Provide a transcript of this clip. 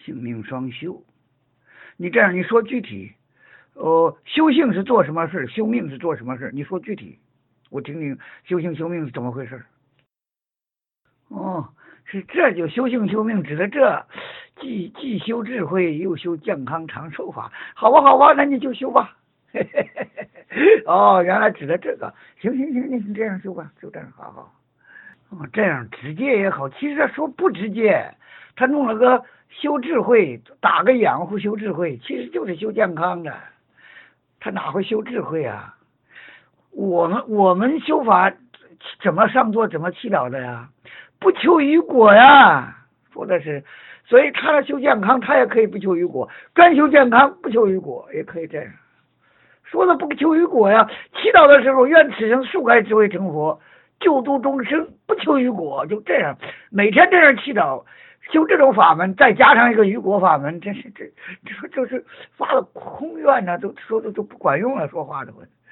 性命双修。你这样你说具体，修性是做什么事，修命是做什么事？你说具体，我听听修性修命是怎么回事。哦，是这就修性修命指的这，既修智慧又修健康长寿法。好吧好吧，那你就修吧。哦，原来指的这个，行行行，你这样修吧，就这样，好好。哦，这样直接也好，其实他说不直接，他弄了个修智慧，打个掩护修智慧，其实就是修健康的，他哪会修智慧啊？我们修法怎么上座怎么祈祷的呀？不求于果呀，说的是，所以他修健康，他也可以不求于果，专修健康不求于果，也可以这样。说的不求于果呀，祈祷的时候愿此生速开智慧成佛，救度众生，不求于果，就这样，每天这样祈祷，修这种法门，再加上一个于果法门，真是这说就是发了空愿呢，都说的都不管用了，说话的